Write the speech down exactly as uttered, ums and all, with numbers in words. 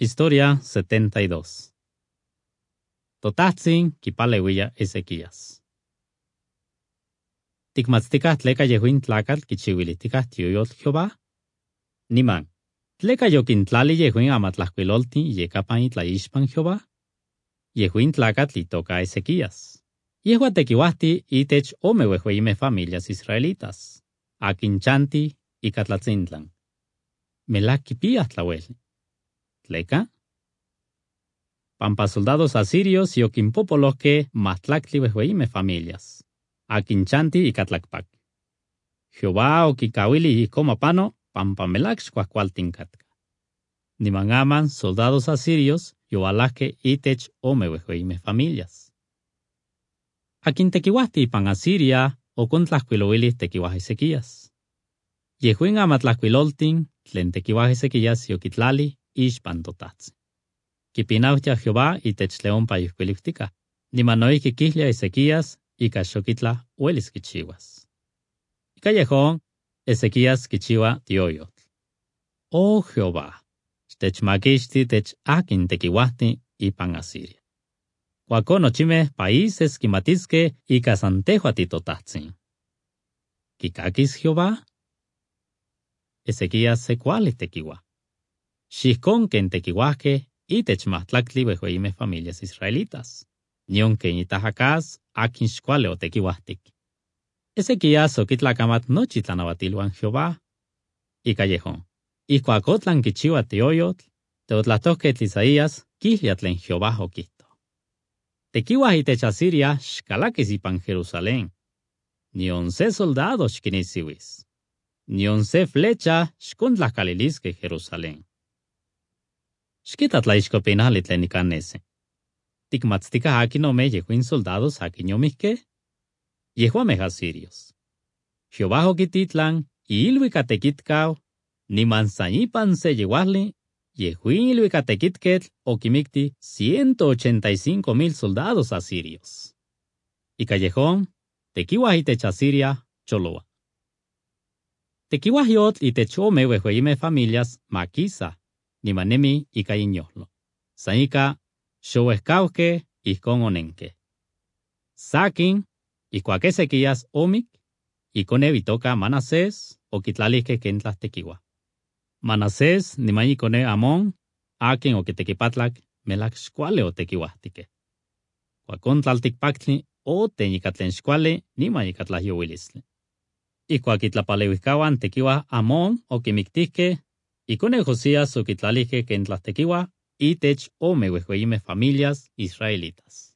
Historia setenta y dos. Totatzin kipaleuia Ezequías. Tikmatztikah tleka yehuin tlakatl kichiuilitikah tioyotl Jehová. Niman, tleka yokintlali yehuin amatlahkuiloltin yekapan itlaixpan Jehová. Yehuin tlakatl itoka Ezequías. Yehua tekiuahti itech omeuehueime familias israelitas. Akinchanti ikatlazintlan. Melak kipiah tlaueli. Tleka. Pampa soldados asirios yokinpopolohke mahtlaktli wehueime familias. Akinchanti ikatlakpak. Jehová okikawili ikomapano pampa melak xkuahkualtin katka. Niman aman soldados asirios yoalahke itech omewehueime familias. Akin tekiuahti ipan Asiria okontlahkuilowili tekiuah Ezequías. Yehuin amatlahkuiloltin tlen tekiuah Ezequías yokitlali ixpan totatzi. Kipinautia Jehová itech leompa yuhkuilihtika. Niman noihki kihlia Ezequías ika xokitla uelis kichiuas. Ika yehon Ezequías kichiua tioyotl. Oh Jehová, xtechmakixti tech akin tekiuahti ipan Asiria. Kuakon nochimeh países kimatiske ika san tehua titotatzin. Kikakis Jehová? Ezequías se kuali tekiua. Xihkon ken tekiuahke itech mahtlaktli wehueime familias israelitas. Nion ken itahakas akin xkuali otekiuahtik. Ezequías okitlakamat nochi tlanauatiluan Jehová. Ika yehon, ihkuak otlan kichiua tioyotl, teotlahtohketl Isaías kihlia tlen Jehová okihto. Tekiuah itech Asiria xkalakis ipan Jerusalén. Nion se soldado xkinisiuis. Nion se flecha xkontlahkaliliske Jerusalén. Xkita tlaixkopinali tlen ikan nesi. Tikmatztikah akin ome yehuin soldados akin yomihke? Yehuameh asirios. Jehová okititlan iilhuikatekitkau, niman san ipan se yeuahli, yehuin ilhuikatekitketl okimikti ciento ochenta y cinco mil soldados asirios. Ika yehon, tekiuah itech Asiria choloa. Tekiuah yotl itech ome wehueime familias makisa, niman nemi ika inyohlo. San ika xouehkauhke ihkon onenke. Sakin, ihkuak Ezequías omik, ikone itoka Manasés okitlalihke ken tlahtekiuah. Manasés niman ikone Amón, akin okitekipatlak melak xkuali otekiuahtike. Kuakon tlaltikpaktli oten ika tlen xkuali niman ika tlahyouilisli. Ihkuak itlapaleuihkawan tekiuah Amón okimiktihke, ikone Josías okitlalihke ken tlahtekiuah itech omeuehueime familias israelitas.